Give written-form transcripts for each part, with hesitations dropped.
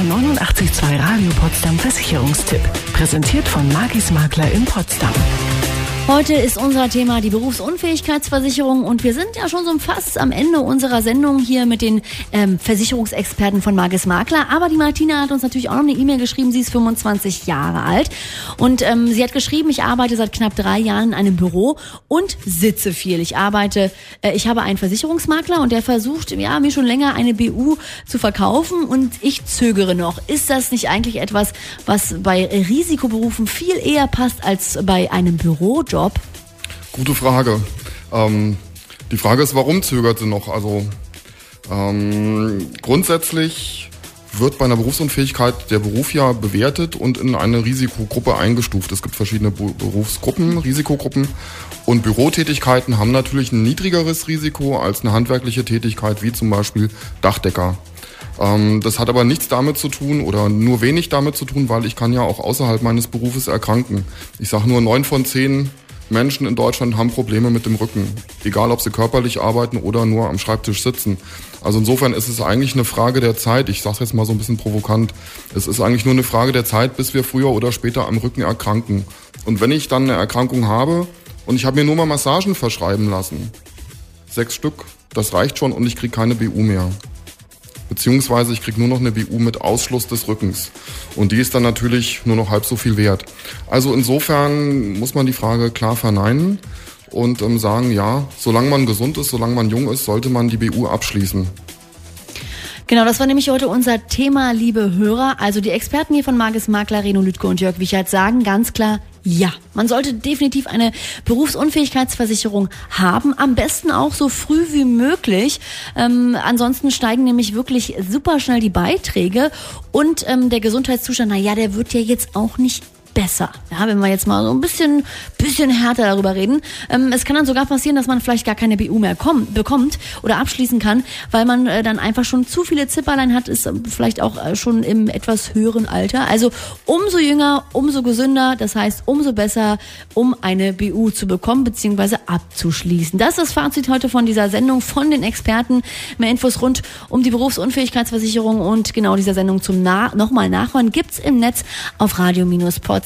89.2 Radio Potsdam Versicherungstipp. Präsentiert von Magis Makler in Potsdam. Heute ist unser Thema die Berufsunfähigkeitsversicherung und wir sind ja schon so fast am Ende unserer Sendung hier mit den Versicherungsexperten von Magis Makler. Aber die Martina hat uns natürlich auch noch eine E-Mail geschrieben, sie ist 25 Jahre alt und sie hat geschrieben, ich arbeite seit knapp 3 Jahren in einem Büro und sitze viel. Ich habe einen Versicherungsmakler und der versucht mir schon länger eine BU zu verkaufen und ich zögere noch. Ist das nicht eigentlich etwas, was bei Risikoberufen viel eher passt als bei einem Bürojob? Gute Frage. Die Frage ist, warum zögert sie noch? Also grundsätzlich wird bei einer Berufsunfähigkeit der Beruf ja bewertet und in eine Risikogruppe eingestuft. Es gibt verschiedene Berufsgruppen, Risikogruppen, und Bürotätigkeiten haben natürlich ein niedrigeres Risiko als eine handwerkliche Tätigkeit, wie zum Beispiel Dachdecker. Das hat aber nichts damit zu tun oder nur wenig damit zu tun, weil ich kann ja auch außerhalb meines Berufes erkranken. Ich sage nur, 9 von 10 Menschen in Deutschland haben Probleme mit dem Rücken. Egal, ob sie körperlich arbeiten oder nur am Schreibtisch sitzen. Also insofern ist es eigentlich eine Frage der Zeit. Ich sage es jetzt mal so ein bisschen provokant. Es ist eigentlich nur eine Frage der Zeit, bis wir früher oder später am Rücken erkranken. Und wenn ich dann eine Erkrankung habe und ich habe mir nur mal Massagen verschreiben lassen, 6 Stück, das reicht schon und ich kriege keine BU mehr. Beziehungsweise ich kriege nur noch eine BU mit Ausschluss des Rückens. Und die ist dann natürlich nur noch halb so viel wert. Also insofern muss man die Frage klar verneinen und sagen, ja, solange man gesund ist, solange man jung ist, sollte man die BU abschließen. Genau, das war nämlich heute unser Thema, liebe Hörer. Also die Experten hier von Magis Makler, Reno Lüdke und Jörg Wichert, sagen ganz klar, ja, man sollte definitiv eine Berufsunfähigkeitsversicherung haben, am besten auch so früh wie möglich. Ansonsten steigen nämlich wirklich super schnell die Beiträge und der Gesundheitszustand, der wird ja jetzt auch nicht besser. Ja, wenn wir jetzt mal so ein bisschen härter darüber reden. Es kann dann sogar passieren, dass man vielleicht gar keine BU mehr bekommt oder abschließen kann, weil man dann einfach schon zu viele Zipperlein hat, ist vielleicht auch schon im etwas höheren Alter. Also umso jünger, umso gesünder, das heißt umso besser, um eine BU zu bekommen bzw. abzuschließen. Das ist das Fazit heute von dieser Sendung von den Experten. Mehr Infos rund um die Berufsunfähigkeitsversicherung und genau dieser Sendung zum nochmal nachhören gibt's im Netz auf radio-potsdam.de.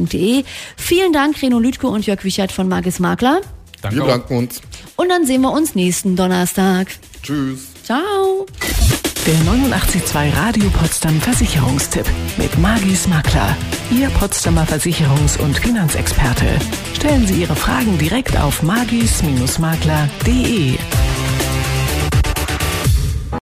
Vielen Dank, Reno Lüdke und Jörg Wichert von Magis Makler. Danke. Wir bedanken uns. Und dann sehen wir uns nächsten Donnerstag. Tschüss. Ciao. Der 89.2 Radio Potsdam Versicherungstipp mit Magis Makler. Ihr Potsdamer Versicherungs- und Finanzexperte. Stellen Sie Ihre Fragen direkt auf magis-makler.de.